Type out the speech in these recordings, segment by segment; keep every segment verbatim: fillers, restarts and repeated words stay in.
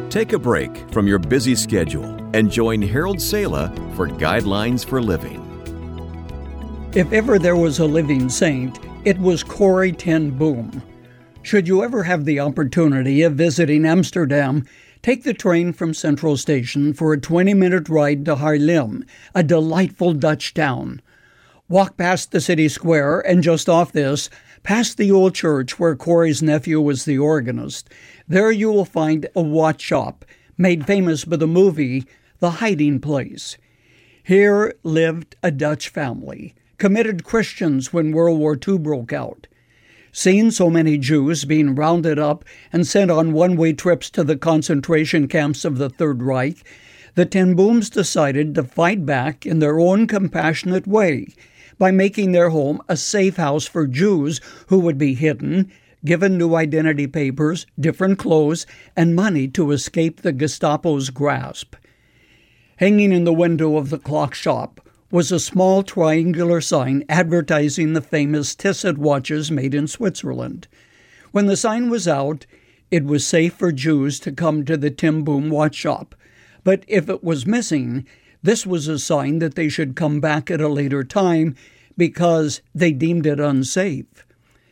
Take a break from your busy schedule and join Harold Sala for Guidelines for Living. If ever there was a living saint, it was Corrie ten Boom. Should you ever have the opportunity of visiting Amsterdam, take the train from Central Station for a twenty-minute ride to Haarlem, a delightful Dutch town. Walk past the city square and just off this, past the old church where Corrie's nephew was the organist. There you will find a watch shop, made famous by the movie The Hiding Place. Here lived a Dutch family, committed Christians when World War Two broke out. Seeing so many Jews being rounded up and sent on one-way trips to the concentration camps of the Third Reich, the ten Booms decided to fight back in their own compassionate way by making their home a safe house for Jews who would be hidden, given new identity papers, different clothes, and money to escape the Gestapo's grasp. Hanging in the window of the clock shop was a small triangular sign advertising the famous Tissot watches made in Switzerland. When the sign was out, it was safe for Jews to come to the ten Boom watch shop. But if it was missing, this was a sign that they should come back at a later time because they deemed it unsafe.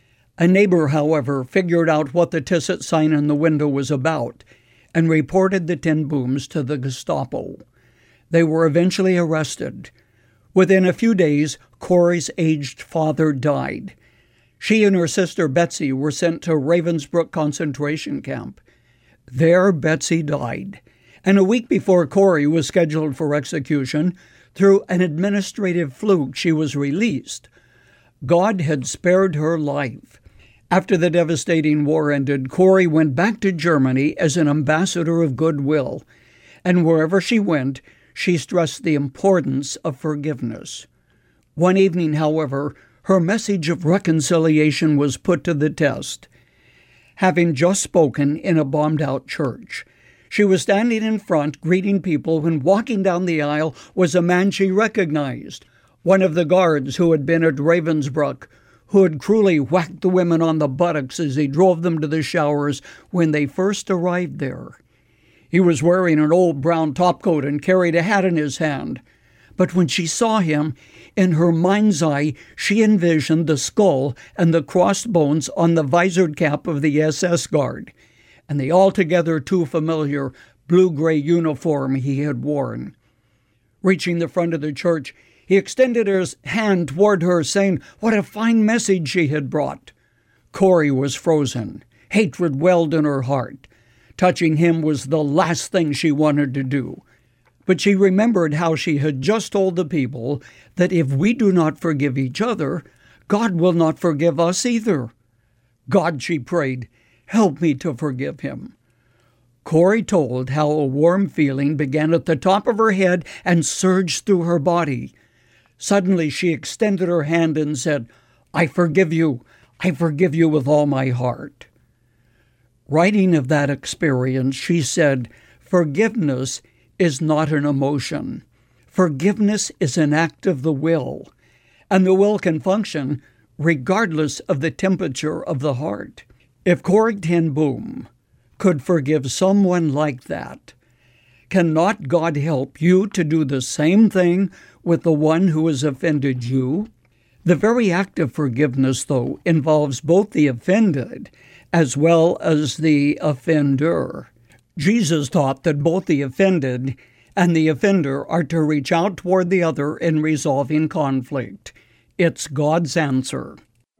A neighbor, however, figured out what the Tissot sign in the window was about and reported the ten Booms to the Gestapo. They were eventually arrested. Within a few days, Corrie's aged father died. She and her sister Betsy were sent to Ravensbrück concentration camp. There, Betsy died. And a week before Corrie was scheduled for execution, through an administrative fluke, she was released. God had spared her life. After the devastating war ended, Corrie went back to Germany as an ambassador of goodwill. And wherever she went, she stressed the importance of forgiveness. One evening, however, her message of reconciliation was put to the test. Having just spoken in a bombed-out church, she was standing in front, greeting people, when walking down the aisle was a man she recognized, one of the guards who had been at Ravensbrück, who had cruelly whacked the women on the buttocks as he drove them to the showers when they first arrived there. He was wearing an old brown topcoat and carried a hat in his hand. But when she saw him, in her mind's eye, she envisioned the skull and the crossed bones on the visored cap of the S S guard, and the altogether too familiar blue-gray uniform he had worn. Reaching the front of the church, he extended his hand toward her, saying what a fine message she had brought. Corrie was frozen. Hatred welled in her heart. Touching him was the last thing she wanted to do. But she remembered how she had just told the people that if we do not forgive each other, God will not forgive us either. God, she prayed, help me to forgive him. Corrie told how a warm feeling began at the top of her head and surged through her body. Suddenly she extended her hand and said, I forgive you. I forgive you with all my heart. Writing of that experience, she said, forgiveness is not an emotion. Forgiveness is an act of the will, and the will can function regardless of the temperature of the heart. If Corrie ten Boom could forgive someone like that, cannot God help you to do the same thing with the one who has offended you? The very act of forgiveness, though, involves both the offended as well as the offender. Jesus taught that both the offended and the offender are to reach out toward the other in resolving conflict. It's God's answer.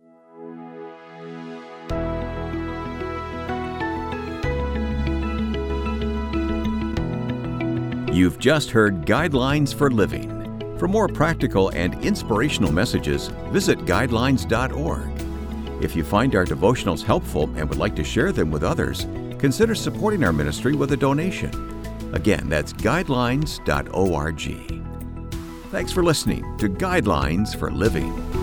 You've just heard Guidelines for Living. For more practical and inspirational messages, visit guidelines dot org. If you find our devotionals helpful and would like to share them with others, consider supporting our ministry with a donation. Again, that's guidelines dot org. Thanks for listening to Guidelines for Living.